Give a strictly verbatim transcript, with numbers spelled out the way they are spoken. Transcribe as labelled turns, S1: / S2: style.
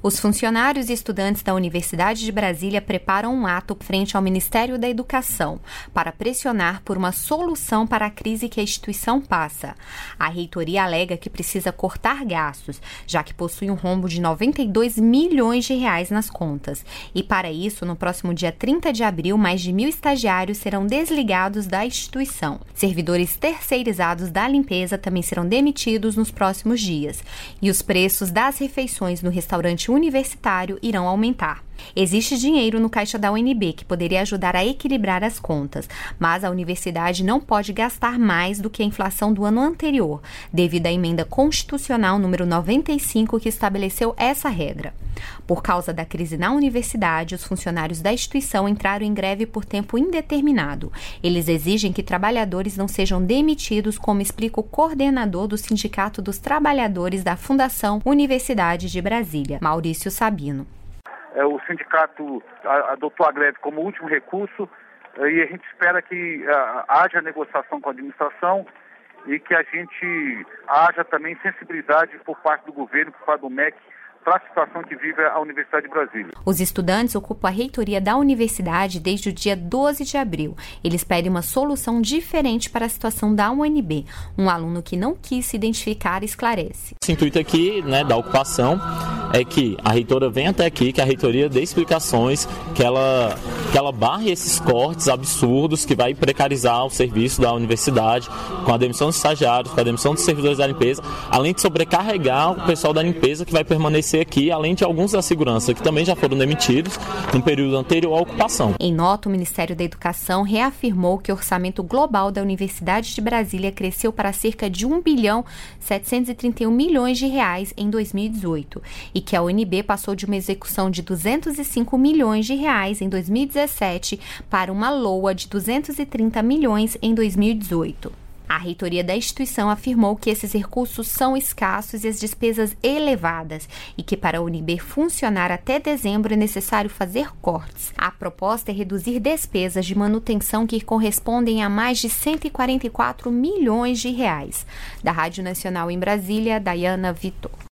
S1: Os funcionários e estudantes da Universidade de Brasília preparam um ato frente ao Ministério da Educação para pressionar por uma solução para a crise que a instituição passa. A reitoria alega que precisa cortar gastos, já que possui um rombo de noventa e dois milhões de reais nas contas. E para isso, no próximo dia trinta de abril, mais de mil estagiários serão desligados da instituição. Servidores terceirizados da limpeza também serão demitidos nos próximos dias. E os preços das refeições no restaurante universitário irão aumentar. Existe dinheiro no caixa da U N B que poderia ajudar a equilibrar as contas, mas a universidade não pode gastar mais do que a inflação do ano anterior, devido à emenda constitucional número noventa e cinco que estabeleceu essa regra. Por causa da crise na universidade, os funcionários da instituição entraram em greve por tempo indeterminado. Eles exigem que trabalhadores não sejam demitidos, como explica o coordenador do Sindicato dos Trabalhadores da Fundação Universidade de Brasília, Maurício Sabino.
S2: O sindicato adotou a greve como último recurso e a gente espera que haja negociação com a administração e que a gente haja também sensibilidade por parte do governo, por parte do M E C, para a situação que vive a Universidade de Brasília.
S1: Os estudantes ocupam a reitoria da universidade desde o dia doze de abril. Eles pedem uma solução diferente para a situação da U N B. Um aluno que não quis se identificar esclarece.
S3: O intuito aqui, né, da ocupação é que a reitora venha até aqui, que a reitoria dê explicações, que ela, que ela barre esses cortes absurdos que vai precarizar o serviço da universidade, com a demissão dos estagiários, com a demissão dos servidores da limpeza, além de sobrecarregar o pessoal da limpeza que vai permanecer aqui, além de alguns da segurança que também já foram demitidos no período anterior à ocupação.
S1: Em nota, o Ministério da Educação reafirmou que o orçamento global da Universidade de Brasília cresceu para cerca de um bilhão setecentos e trinta e um milhões de reais em dois mil e dezoito e que a U N B passou de uma execução de duzentos e cinco milhões de reais em dois mil e dezessete para uma LOA de duzentos e trinta milhões em dois mil e dezoito. A reitoria da instituição afirmou que esses recursos são escassos e as despesas elevadas e que para a U N B funcionar até dezembro é necessário fazer cortes. A proposta é reduzir despesas de manutenção que correspondem a mais de cento e quarenta e quatro milhões de reais. Da Rádio Nacional em Brasília, Dayana Vitor.